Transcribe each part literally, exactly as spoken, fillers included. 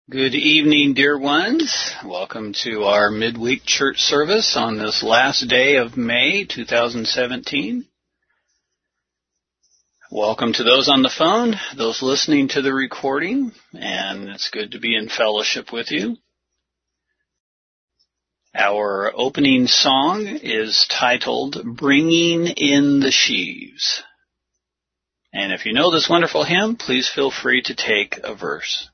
Good evening, dear ones. Welcome to our midweek church service on this last day of May two thousand seventeen. Welcome to those on the phone, those listening to the recording, and it's good to be in fellowship with you. Our opening song is titled, Bringing in the Sheaves. And if you know this wonderful hymn, please feel free to take a verse.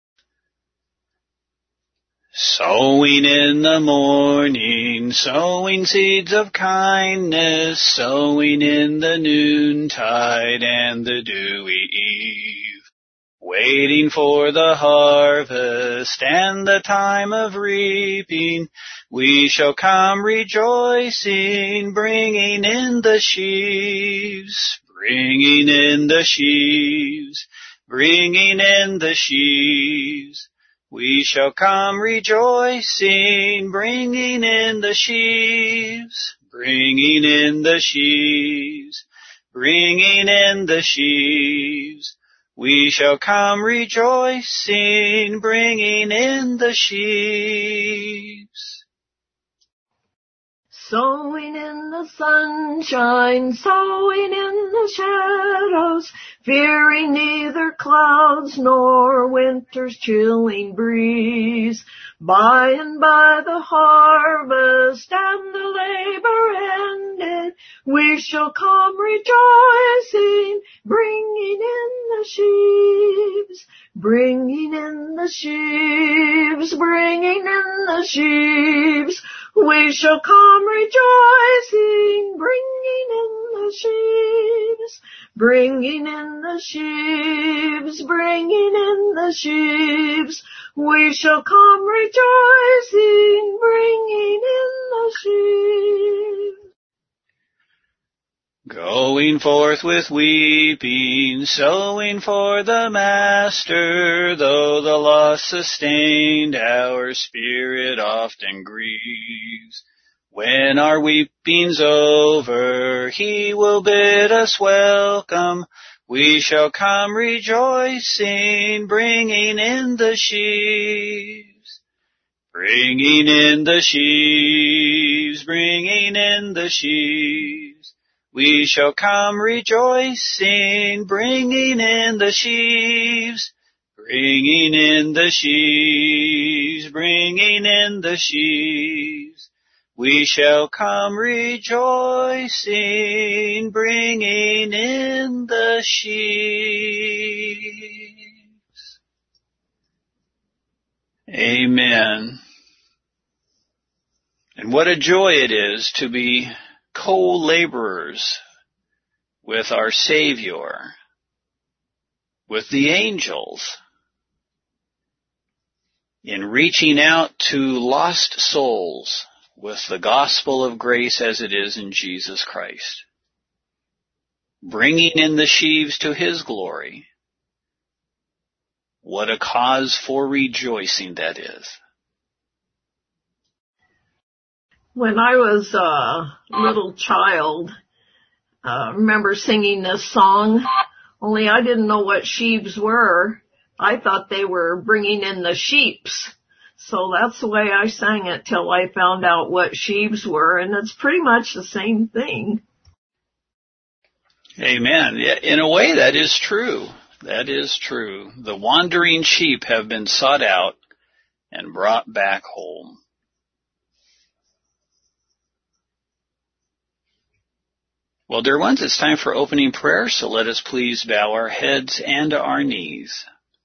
Sowing in the morning, sowing seeds of kindness, sowing in the noontide and the dewy eve, waiting for the harvest and the time of reaping, we shall come rejoicing, bringing in the sheaves, bringing in the sheaves, bringing in the sheaves. We shall come rejoicing, bringing in the sheaves, bringing in the sheaves, bringing in the sheaves. We shall come rejoicing, bringing in the sheaves. Sowing in the sunshine, sowing in the shadows, fearing neither clouds nor winter's chilling breeze. By and by the harvest and the labor ended, we shall come rejoicing, bringing in the sheaves, bringing in the sheaves, bringing in the sheaves. We shall come rejoicing, bringing in the sheaves, bringing in the sheaves, bringing in the sheaves. We shall come rejoicing, bringing in the sheaves. Going forth with weeping, sowing for the Master, though the loss sustained our spirit often grieves. When our weeping's over, He will bid us welcome. We shall come rejoicing, bringing in the sheaves, bringing in the sheaves, bringing in the sheaves. We shall come rejoicing, bringing in the sheaves, bringing in the sheaves, bringing in the sheaves. We shall come rejoicing, bringing in the sheaves. Amen. And what a joy it is to be co-laborers with our Savior, with the angels, in reaching out to lost souls with the gospel of grace as it is in Jesus Christ, bringing in the sheaves to His glory. What a cause for rejoicing that is. When I was a little child, I uh, remember singing this song, only I didn't know what sheaves were. I thought they were bringing in the sheeps. So that's the way I sang it till I found out what sheaves were, and it's pretty much the same thing. Amen. In a way, that is true. That is true. The wandering sheep have been sought out and brought back home. Well, dear ones, it's time for opening prayer, so let us please bow our heads and our knees.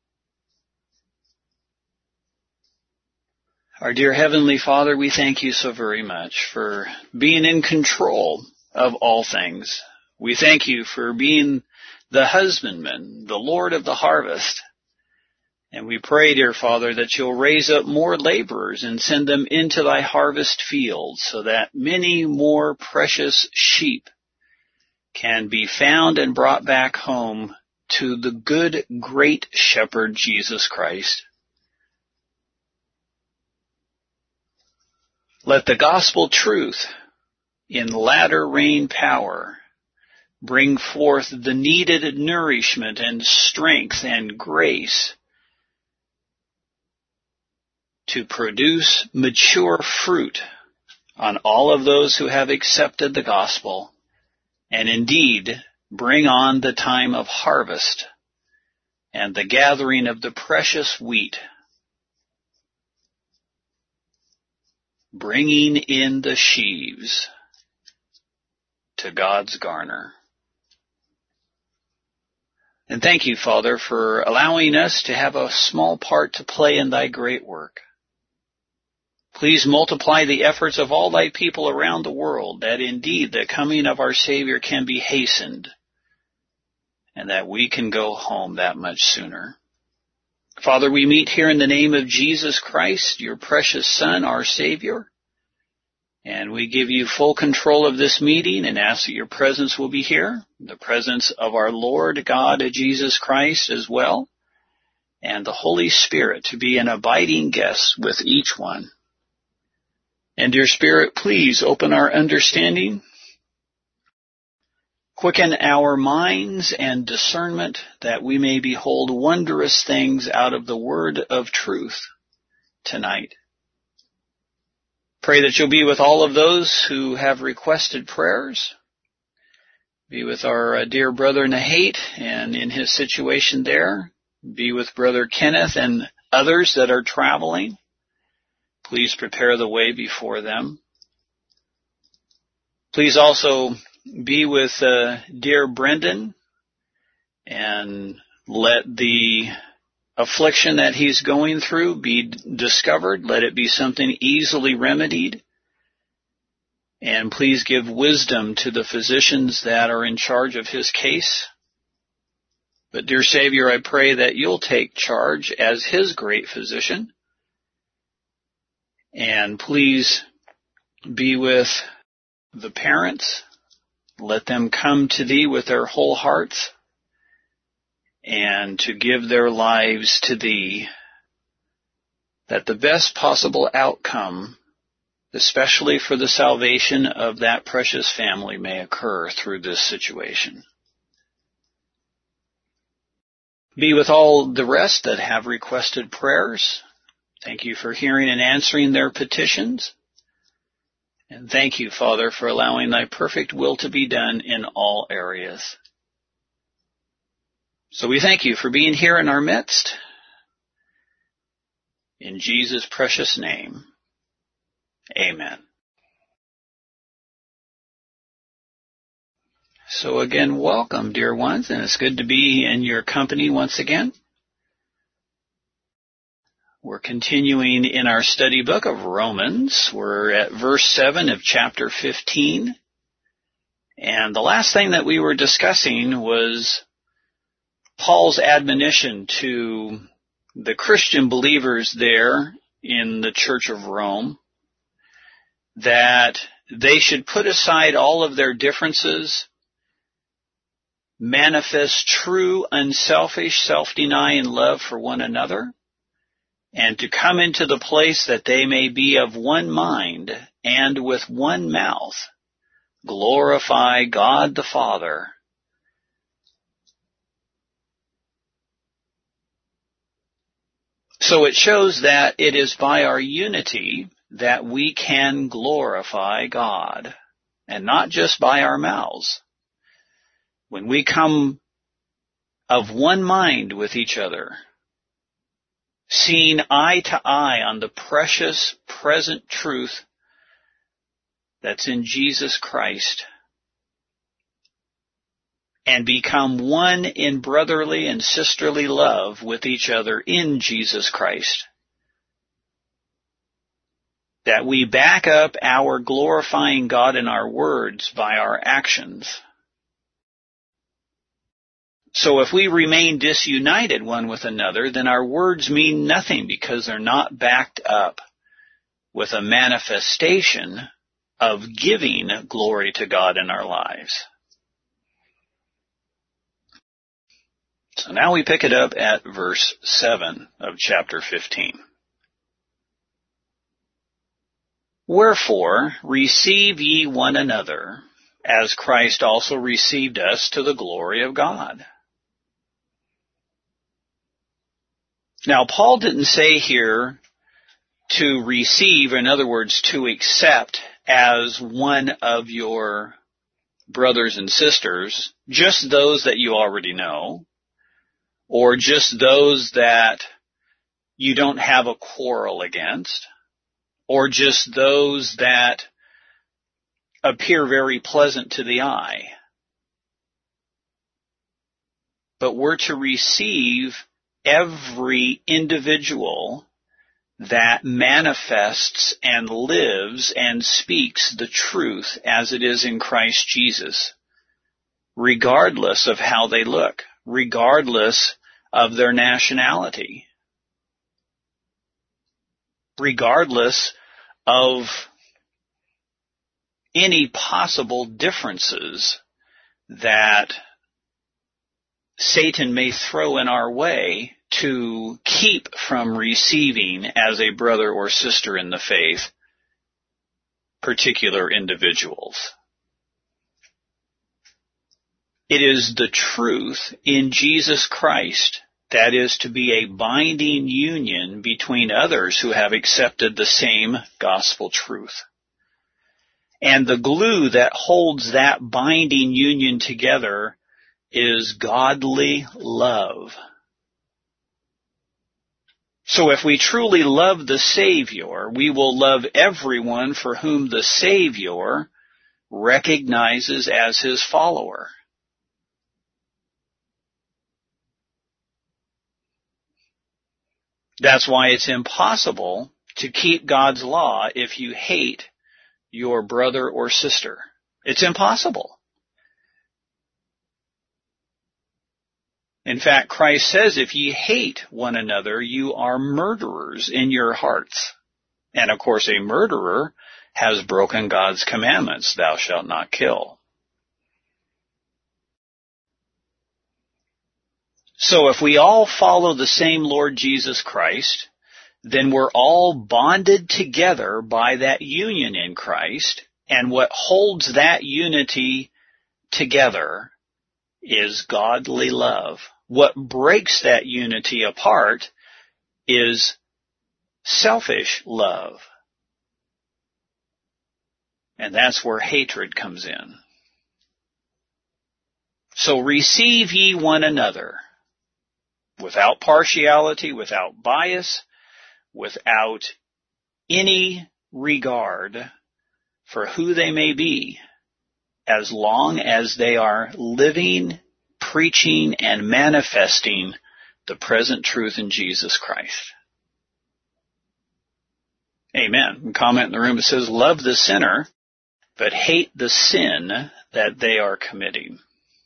Our dear Heavenly Father, we thank you so very much for being in control of all things. We thank you for being the husbandman, the Lord of the harvest. And we pray, dear Father, that you'll raise up more laborers and send them into thy harvest fields so that many more precious sheep can be found and brought back home to the good, great shepherd, Jesus Christ. Let the gospel truth in latter rain power bring forth the needed nourishment and strength and grace to produce mature fruit on all of those who have accepted the gospel, and indeed bring on the time of harvest and the gathering of the precious wheat, bringing in the sheaves to God's garner. And thank you, Father, for allowing us to have a small part to play in thy great work. Please multiply the efforts of all thy people around the world, that indeed the coming of our Savior can be hastened, and that we can go home that much sooner. Father, we meet here in the name of Jesus Christ, your precious Son, our Savior, and we give you full control of this meeting and ask that your presence will be here, the presence of our Lord God, Jesus Christ as well, and the Holy Spirit to be an abiding guest with each one. And dear Spirit, please open our understanding, quicken our minds and discernment, that we may behold wondrous things out of the word of truth tonight. Pray that you'll be with all of those who have requested prayers. Be with our uh, dear brother Nahate and in his situation there. Be with brother Kenneth and others that are traveling. Please prepare the way before them. Please also be with uh, dear Brendan and let the affliction that he's going through be discovered. Let it be something easily remedied. And please give wisdom to the physicians that are in charge of his case. But dear Savior, I pray that you'll take charge as his great physician. And please be with the parents. Let them come to thee with their whole hearts and to give their lives to thee, that the best possible outcome, especially for the salvation of that precious family, may occur through this situation. Be with all the rest that have requested prayers. Thank you for hearing and answering their petitions. And thank you, Father, for allowing thy perfect will to be done in all areas. So we thank you for being here in our midst. In Jesus' precious name, amen. So again, welcome, dear ones, and it's good to be in your company once again. We're continuing in our study book of Romans. We're at verse seven of chapter fifteen. And the last thing that we were discussing was Paul's admonition to the Christian believers there in the Church of Rome that they should put aside all of their differences, manifest true, unselfish self-denying love for one another, and to come into the place that they may be of one mind and with one mouth glorify God the Father. So it shows that it is by our unity that we can glorify God, and not just by our mouths. When we come of one mind with each other, seeing eye to eye on the precious present truth that's in Jesus Christ, and become one in brotherly and sisterly love with each other in Jesus Christ, that we back up our glorifying God in our words by our actions. So if we remain disunited one with another, then our words mean nothing because they're not backed up with a manifestation of giving glory to God in our lives. So now we pick it up at verse seven of chapter fifteen. Wherefore, receive ye one another, as Christ also received us to the glory of God. Now, Paul didn't say here, to receive, in other words, to accept as one of your brothers and sisters, just those that you already know, or just those that you don't have a quarrel against, or just those that appear very pleasant to the eye. But we're to receive every individual that manifests and lives and speaks the truth as it is in Christ Jesus, regardless of how they look, regardless of their nationality, regardless of any possible differences that Satan may throw in our way to keep from receiving as a brother or sister in the faith particular individuals. It is the truth in Jesus Christ that is to be a binding union between others who have accepted the same gospel truth. And the glue that holds that binding union together is godly love. So if we truly love the Savior, we will love everyone for whom the Savior recognizes as his follower. That's why it's impossible to keep God's law if you hate your brother or sister. It's impossible. In fact, Christ says, if ye hate one another, you are murderers in your hearts. And of course, a murderer has broken God's commandments, thou shalt not kill. So if we all follow the same Lord Jesus Christ, then we're all bonded together by that union in Christ, and what holds that unity together is godly love. What breaks that unity apart is selfish love. And that's where hatred comes in. So receive ye one another without partiality, without bias, without any regard for who they may be, as long as they are living, preaching, and manifesting the present truth in Jesus Christ. Amen. Comment in the room, it says, love the sinner, but hate the sin that they are committing.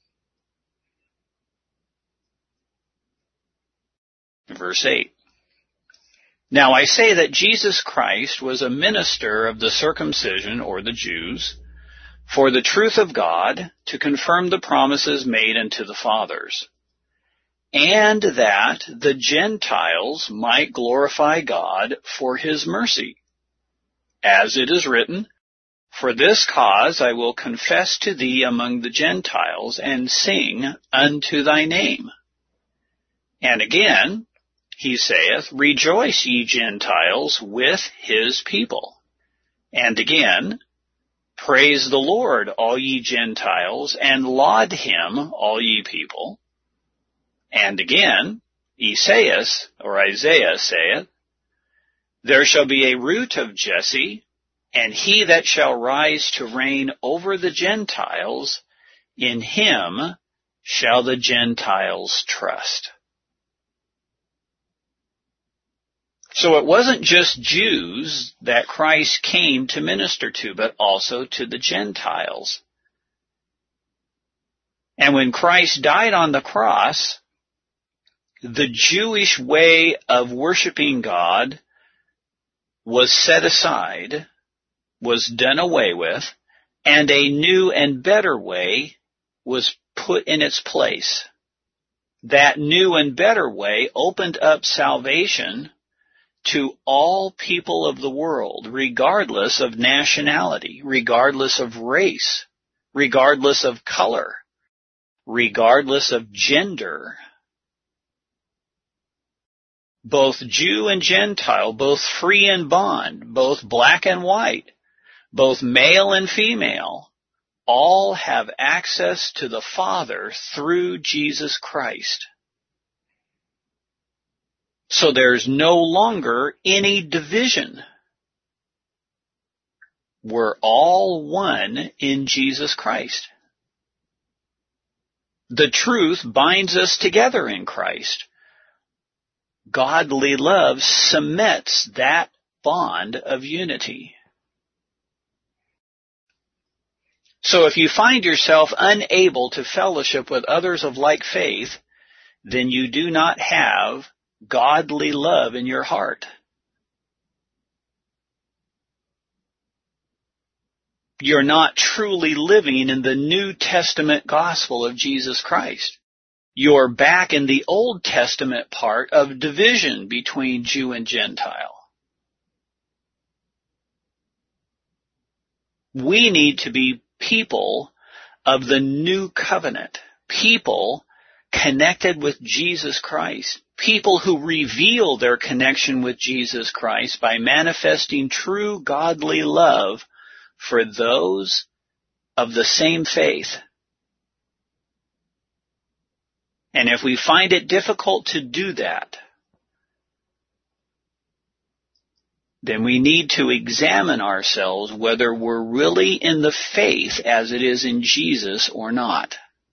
Verse eight. Now I say that Jesus Christ was a minister of the circumcision, or the Jews, for the truth of God, to confirm the promises made unto the fathers, and that the Gentiles might glorify God for his mercy. As it is written, for this cause I will confess to thee among the Gentiles, and sing unto thy name. And again, he saith, rejoice, ye Gentiles, with his people. And again, praise the Lord, all ye Gentiles, and laud him, all ye people. And again, Esaias, or Isaiah saith, there shall be a root of Jesse, and he that shall rise to reign over the Gentiles, in him shall the Gentiles trust. So it wasn't just Jews that Christ came to minister to, but also to the Gentiles. And when Christ died on the cross, the Jewish way of worshiping God was set aside, was done away with, and a new and better way was put in its place. That new and better way opened up salvation to all people of the world, regardless of nationality, regardless of race, regardless of color, regardless of gender. both Jew and Gentile, both free and bond, both black and white, both male and female, all have access to the Father through Jesus Christ. So there's no longer any division. We're all one in Jesus Christ. The truth binds us together in Christ. Godly love cements that bond of unity. So if you find yourself unable to fellowship with others of like faith, then you do not have godly love in your heart. You're not truly living in the New Testament gospel of Jesus Christ. You're back in the Old Testament part of division between Jew and Gentile. We need to be people of the new covenant, people connected with Jesus Christ, people who reveal their connection with Jesus Christ by manifesting true godly love for those of the same faith. And if we find it difficult to do that, then we need to examine ourselves whether we're really in the faith as it is in Jesus or not.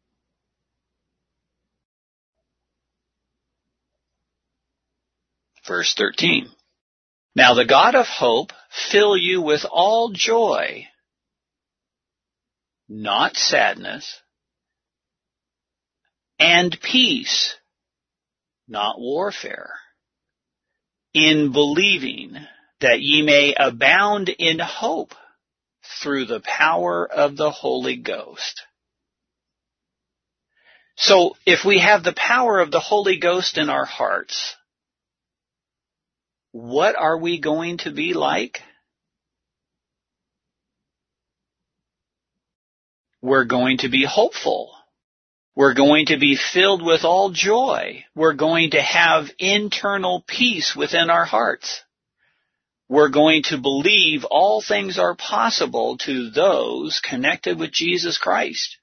Verse thirteen. Now the God of hope fill you with all joy, not sadness, and peace, not warfare, in believing, that ye may abound in hope through the power of the Holy Ghost. So if we have the power of the Holy Ghost in our hearts, what are we going to be like? We're going to be hopeful. We're going to be filled with all joy. We're going to have internal peace within our hearts. We're going to believe all things are possible to those connected with Jesus Christ.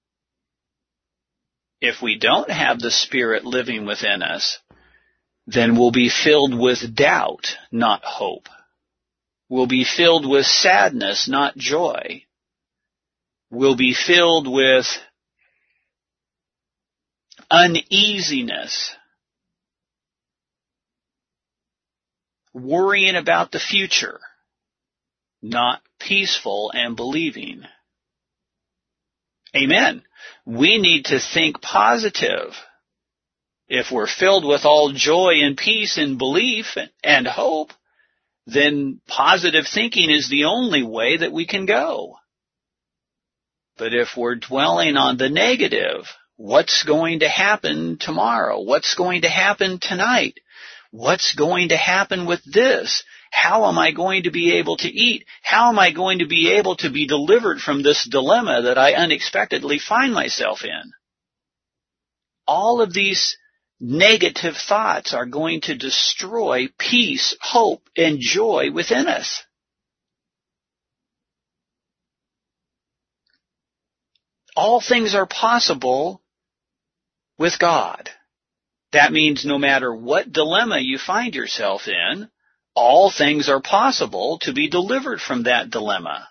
If we don't have the Spirit living within us, then we'll be filled with doubt, not hope. We'll be filled with sadness, not joy. We'll be filled with uneasiness, worrying about the future, not peaceful and believing. Amen. We need to think positive. If we're filled with all joy and peace and belief and hope, then positive thinking is the only way that we can go. But if we're dwelling on the negative, what's going to happen tomorrow? What's going to happen tonight? What's going to happen with this? How am I going to be able to eat? How am I going to be able to be delivered from this dilemma that I unexpectedly find myself in? All of these negative thoughts are going to destroy peace, hope, and joy within us. All things are possible with God. That means no matter what dilemma you find yourself in, all things are possible to be delivered from that dilemma.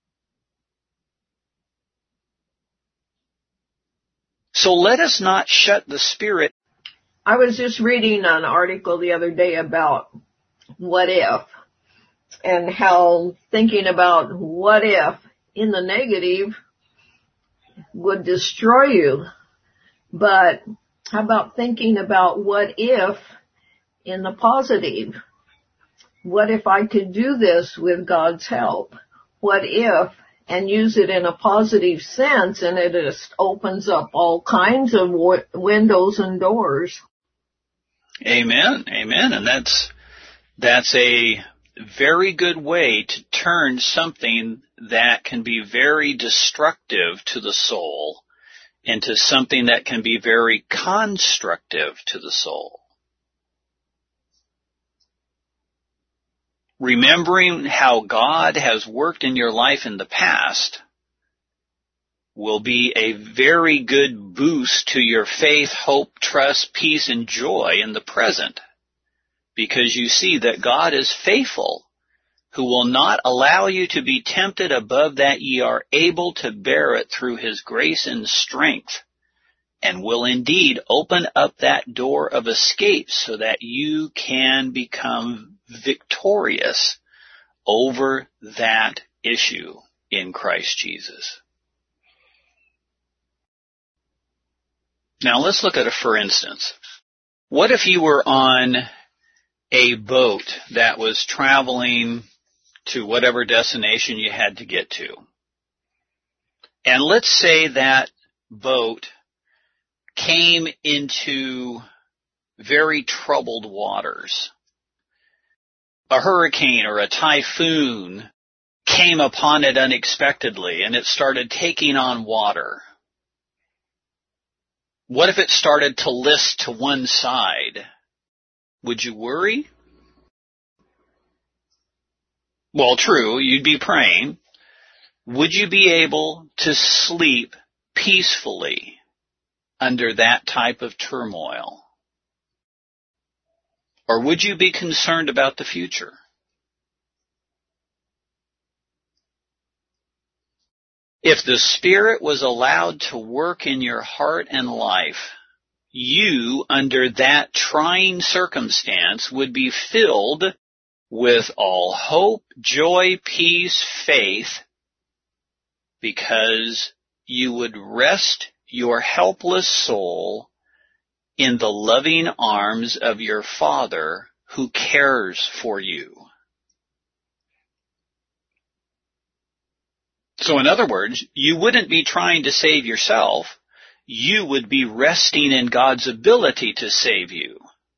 So let us not shut the Spirit. I was just reading an article the other day about what if, and how thinking about what if in the negative would destroy you. But how about thinking about what if in the positive? What if I could do this with God's help? What if, and use it in a positive sense, and it just opens up all kinds of w- windows and doors. Amen. Amen. And that's, that's a very good way to turn something that can be very destructive to the soul into something that can be very constructive to the soul. remembering how God has worked in your life in the past will be a very good boost to your faith, hope, trust, peace, and joy in the present, because you see that God is faithful, who will not allow you to be tempted above that ye are able to bear it through his grace and strength, and will indeed open up that door of escape so that you can become victorious over that issue in Christ Jesus. Now let's look at a for instance. What if you were on a boat that was traveling to whatever destination you had to get to? And let's say that boat came into very troubled waters. A hurricane or a typhoon came upon it unexpectedly and it started taking on water. What if it started to list to one side? Would you worry? Well, true, you'd be praying. Would you be able to sleep peacefully under that type of turmoil? Or would you be concerned about the future? If the Spirit was allowed to work in your heart and life, you, under that trying circumstance, would be filled with all hope, joy, peace, faith, because you would rest your helpless soul in the loving arms of your Father who cares for you. So in other words, you wouldn't be trying to save yourself. You would be resting in God's ability to save you.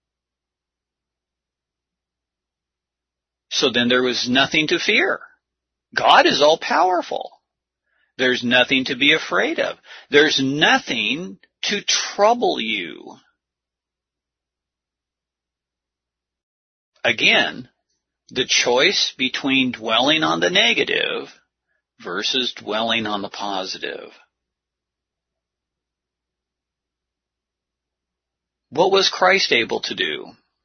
So then there was nothing to fear. God is all powerful. There's nothing to be afraid of. There's nothing to trouble you. Again, the choice between dwelling on the negative versus dwelling on the positive. What was Christ able to do?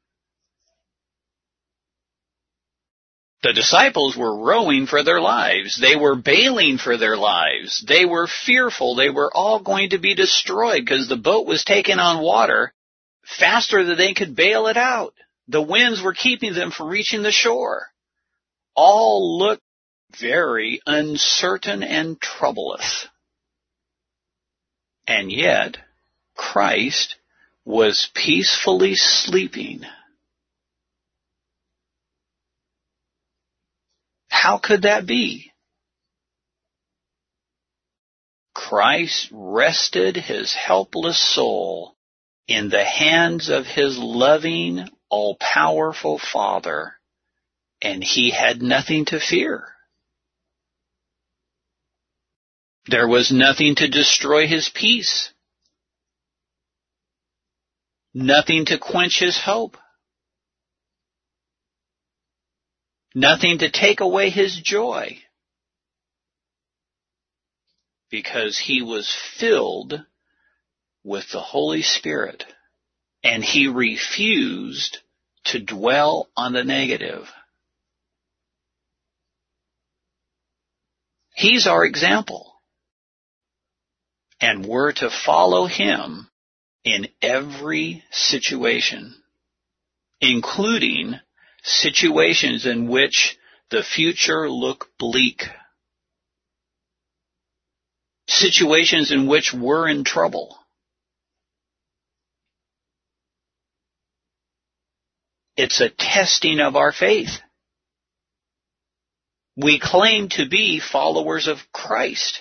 The disciples were rowing for their lives. They were bailing for their lives. They were fearful. They were all going to be destroyed because the boat was taking on water faster than they could bail it out. The winds were keeping them from reaching the shore. All looked very uncertain and troublous. And yet, Christ was peacefully sleeping. How could that be? Christ rested his helpless soul in the hands of his loving, all-powerful Father, and he had nothing to fear. There was nothing to destroy his peace, nothing to quench his hope, nothing to take away his joy, because he was filled with the Holy Spirit, and he refused to dwell on the negative. He's our example, and we're to follow him in every situation, including situations in which the future look bleak, situations in which we're in trouble. It's a testing of our faith. We claim to be followers of Christ.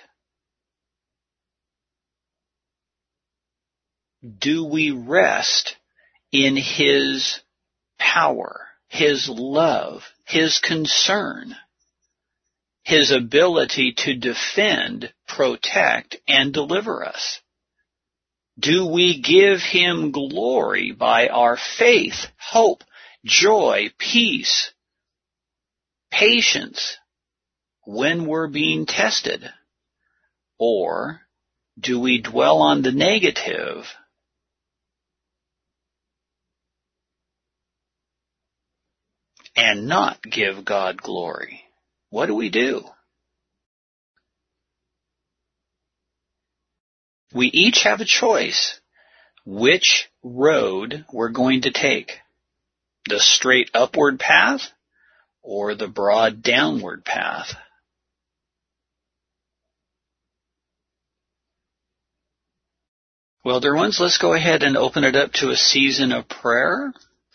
Do we rest in his power, his love, his concern, his ability to defend, protect, and deliver us? Do we give him glory by our faith, hope, joy, peace, patience when we're being tested? Or do we dwell on the negative and not give God glory? What do we do? We each have a choice which road we're going to take. The straight upward path or the broad downward path. Well, dear ones, let's go ahead and open it up to a season of prayer.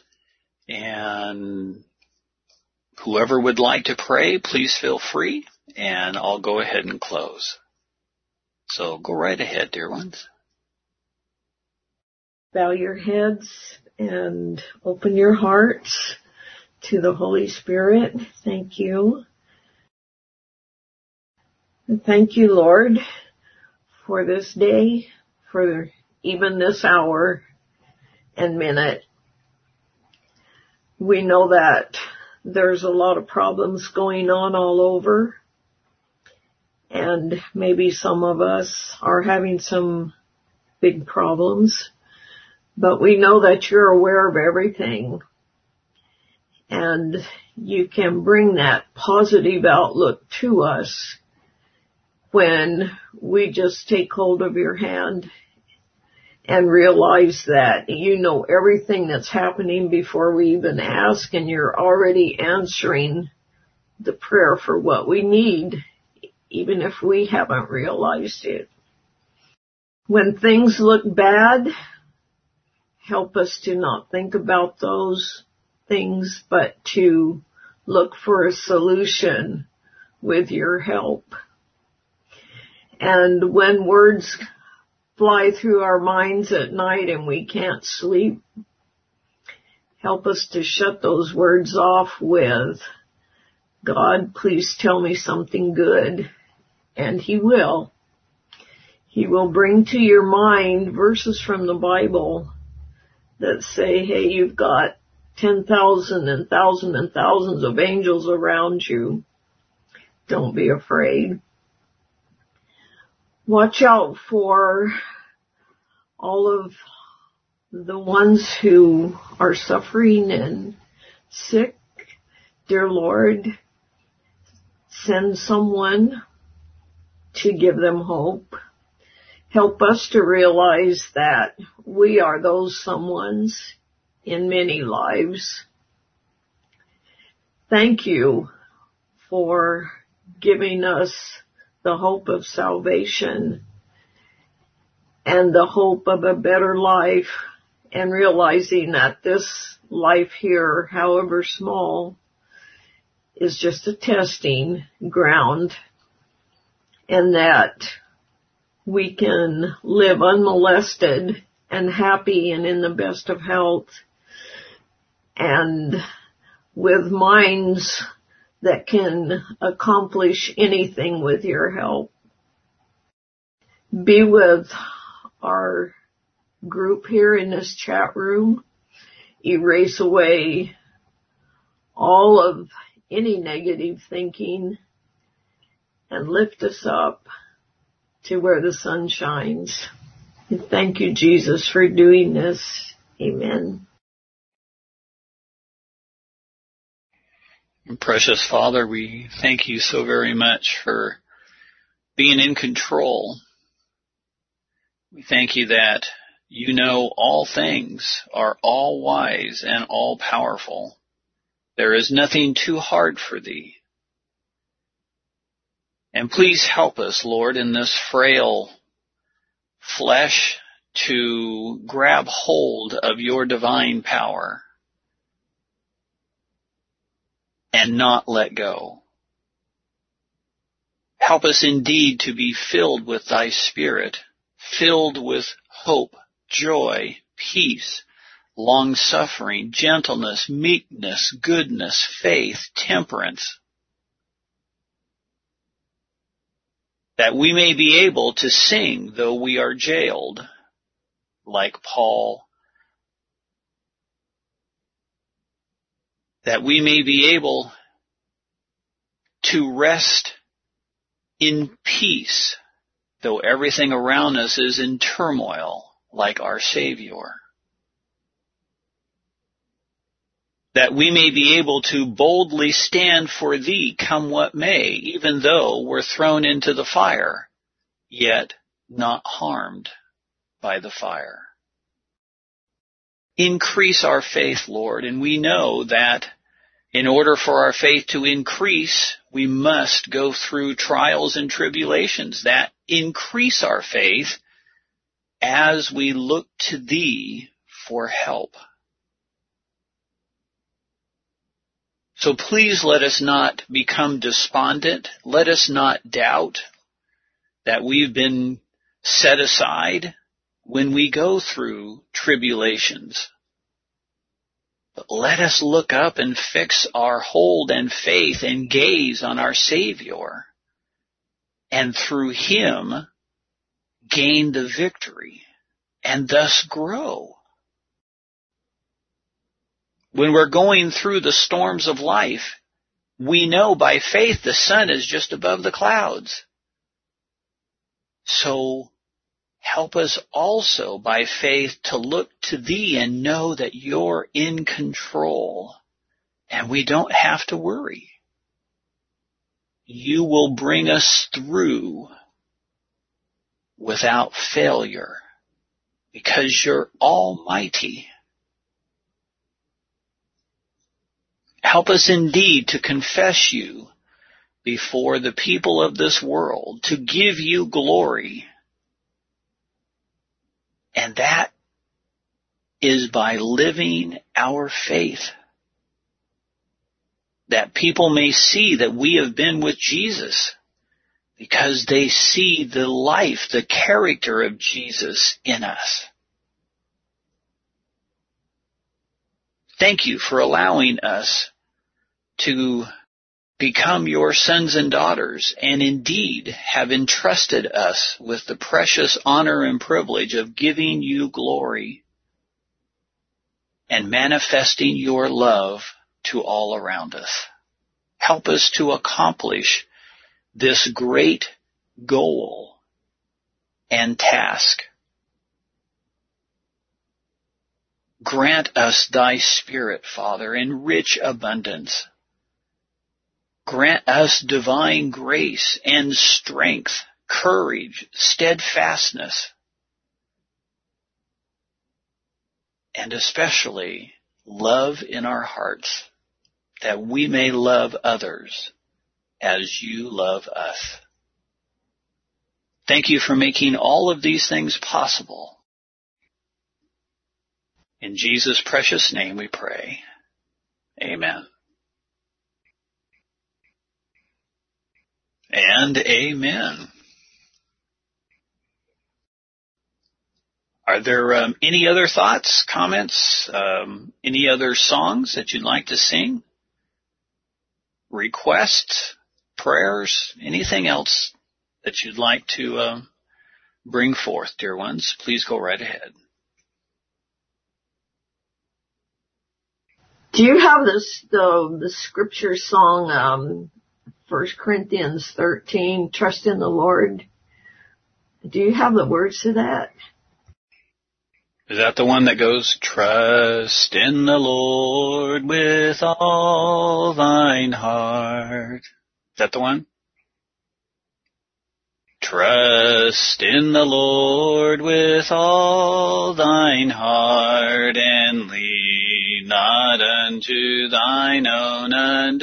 And whoever would like to pray, please feel free, and I'll go ahead and close. So go right ahead, dear ones. Bow your heads and open your hearts to the Holy Spirit. Thank you. And thank you, Lord, for this day, for even this hour and minute. We know that there's a lot of problems going on all over, and maybe some of us are having some big problems, but we know that you're aware of everything, and you can bring that positive outlook to us when we just take hold of your hand and realize that you know everything that's happening before we even ask, and you're already answering the prayer for what we need, even if we haven't realized it. When things look bad, help us to not think about those things, but to look for a solution with your help. And when words fly through our minds at night and we can't sleep, help us to shut those words off with, God, please tell me something good. And He will. He will bring to your mind verses from the Bible that say, hey, you've got ten thousand and thousands and thousands of angels around you. Don't be afraid. Watch out for all of the ones who are suffering and sick. Dear Lord, send someone to give them hope. Help us to realize that we are those someones in many lives. Thank you for giving us the hope of salvation and the hope of a better life, and realizing that this life here, however small, is just a testing ground, and that we can live unmolested and happy and in the best of health and with minds that can accomplish anything with your help. Be with our group here in this chat room. Erase away all of any negative thinking and lift us up to where the sun shines. And thank you, Jesus, for doing this. Amen. Precious Father, we thank you so very much for being in control. We thank you that you know all things, are all wise and all powerful. There is nothing too hard for thee. And please help us, Lord, in this frail flesh to grab hold of your divine power and not let go. Help us indeed to be filled with thy Spirit, filled with hope, joy, peace, long-suffering, gentleness, meekness, goodness, faith, temperance, that we may be able to sing though we are jailed, like Paul, that we may be able to rest in peace, though everything around us is in turmoil, like our Savior. That we may be able to boldly stand for Thee, come what may, even though we're thrown into the fire, yet not harmed by the fire. Increase our faith, Lord, and we know that in order for our faith to increase, we must go through trials and tribulations that increase our faith as we look to Thee for help. So please let us not become despondent. Let us not doubt that we've been set aside when we go through tribulations. But let us look up and fix our hold and faith and gaze on our Savior, and through Him gain the victory and thus grow. When we're going through the storms of life, we know by faith the sun is just above the clouds. So help us also by faith to look to Thee and know that You're in control and we don't have to worry. You will bring us through without failure because You're almighty. Help us indeed to confess You before the people of this world, to give You glory. And that is by living our faith. That people may see that we have been with Jesus because they see the life, the character of Jesus in us. Thank You for allowing us to become Your sons and daughters, and indeed have entrusted us with the precious honor and privilege of giving You glory and manifesting Your love to all around us. Help us to accomplish this great goal and task. Grant us Thy Spirit, Father, in rich abundance. Grant us divine grace and strength, courage, steadfastness, and especially love in our hearts, that we may love others as You love us. Thank You for making all of these things possible. In Jesus' precious name we pray. Amen. And amen. Are there um, any other thoughts, comments, um, any other songs that you'd like to sing? Requests, prayers, anything else that you'd like to uh, bring forth, dear ones? Please go right ahead. Do you have this the the scripture song, um, First Corinthians thirteen, trust in the Lord? Do you have the words to that? Is that the one that goes, trust in the Lord with all thine heart? Is that the one? Trust in the Lord with all thine heart, and lean not unto thine own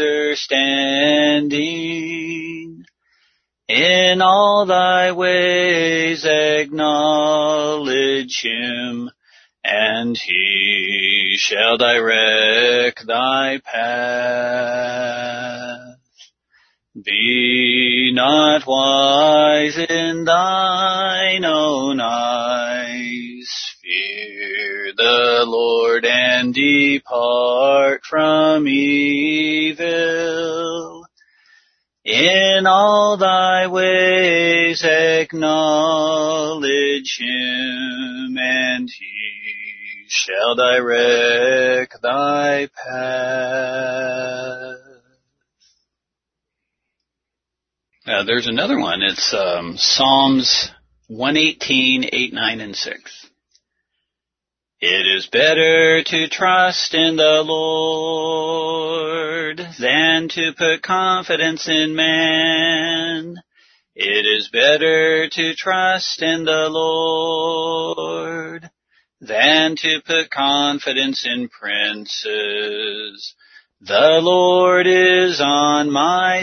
understanding. In all thy ways acknowledge Him, and He shall direct thy path. Be not wise in thine own eyes. Fear the Lord and depart from evil. In all thy ways acknowledge Him, and He shall direct thy path. Yeah, there's another one. It's um, Psalms one eighteen, eight, nine, and six. It is better to trust in the Lord than to put confidence in man. It is better to trust in the Lord than to put confidence in princes. The Lord is on my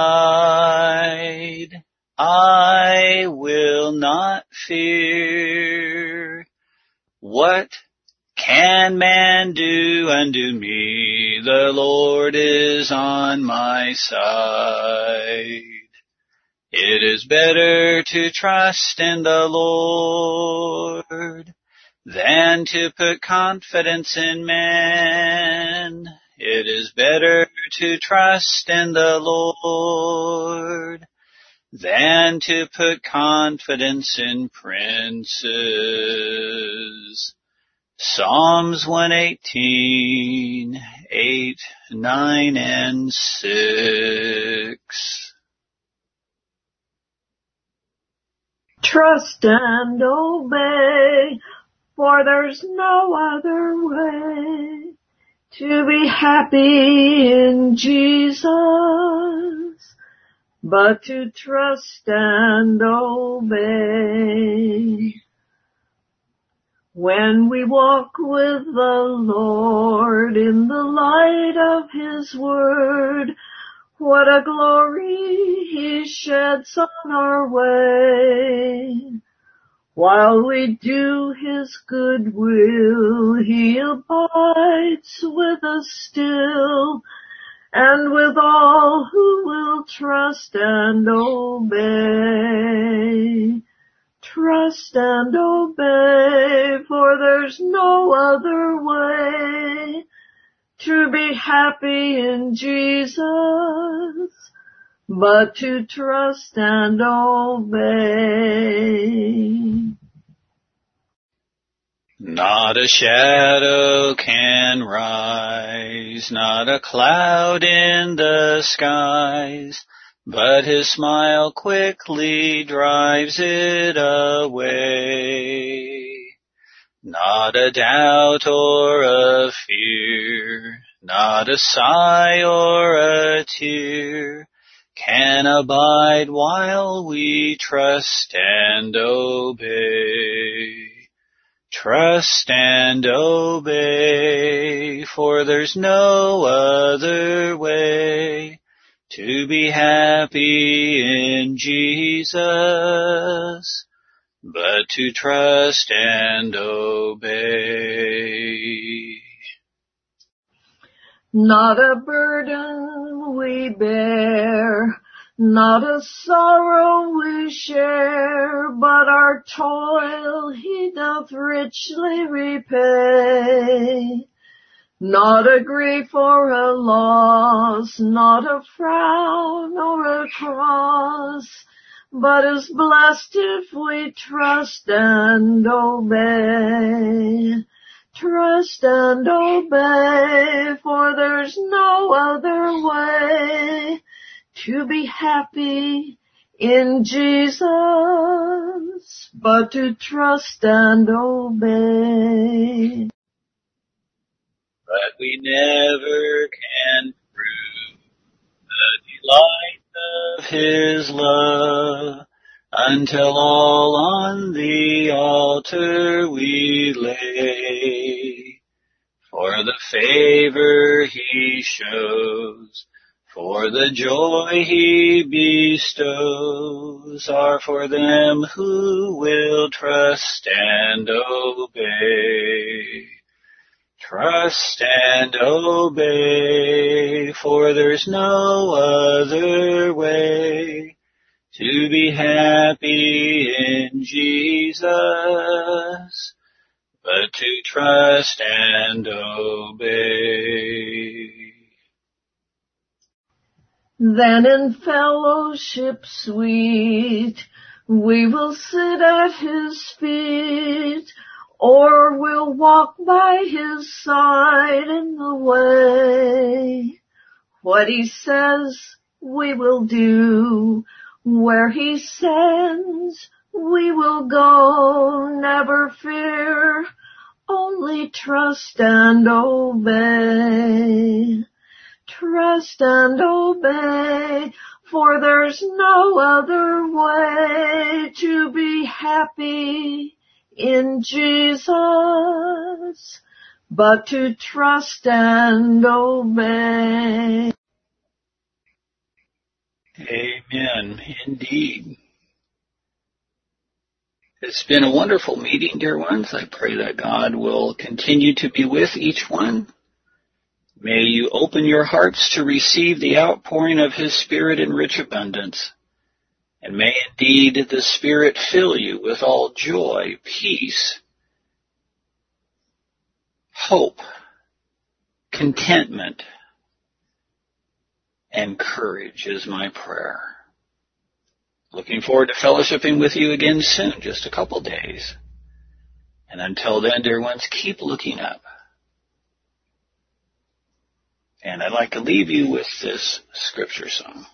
side. I will not fear. What can man do unto me? The Lord is on my side. It is better to trust in the Lord than to put confidence in man. It is better to trust in the Lord than to put confidence in princes. Psalms one eighteen, eight, nine, and six. Trust and obey, for there's no other way to be happy in Jesus but to trust and obey. When we walk with the Lord in the light of His Word, what a glory He sheds on our way. While we do His good will, He abides with us still, and with all who will trust and obey. Trust and obey, for there's no other way to be happy in Jesus but to trust and obey. Not a shadow can rise, not a cloud in the skies, but His smile quickly drives it away. Not a doubt or a fear, not a sigh or a tear can abide while we trust and obey. Trust and obey, for there's no other way to be happy in Jesus but to trust and obey. Not a burden we bear, not a sorrow we share, but our toil He doth richly repay. Not a grief or a loss, not a frown or a cross, but is blessed if we trust and obey. Trust and obey, for there's no other way to be happy in Jesus but to trust and obey. But we never can prove the delight of His love until all on the altar we lay. For the favor He shows, for the joy He bestows, are for them who will trust and obey. Trust and obey, for there's no other way to be happy in Jesus but to trust and obey. Then in fellowship sweet we will sit at His feet, or we'll walk by His side in the way. What He says we will do, Where he sends, we will go, never fear, only trust and obey. Trust and obey, for there's no other way to be happy in Jesus but to trust and obey. Amen. Indeed. It's been a wonderful meeting, dear ones. I pray that God will continue to be with each one. May you open your hearts to receive the outpouring of His Spirit in rich abundance. And may indeed the Spirit fill you with all joy, peace, hope, contentment, and courage is my prayer. Looking forward to fellowshipping with you again soon, just a couple days. And until then, dear ones, keep looking up. And I'd like to leave you with this scripture song.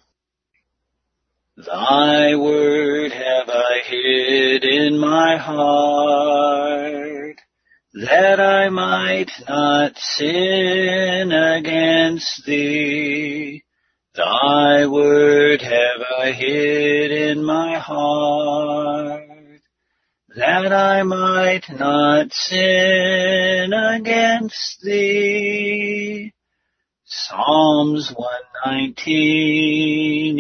Thy word have I hid in my heart, that I might not sin against thee. Thy word have I hid in my heart, that I might not sin against thee. Psalms one nineteen,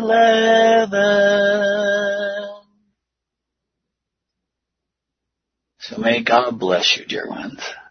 eleven. So may God bless you, dear ones.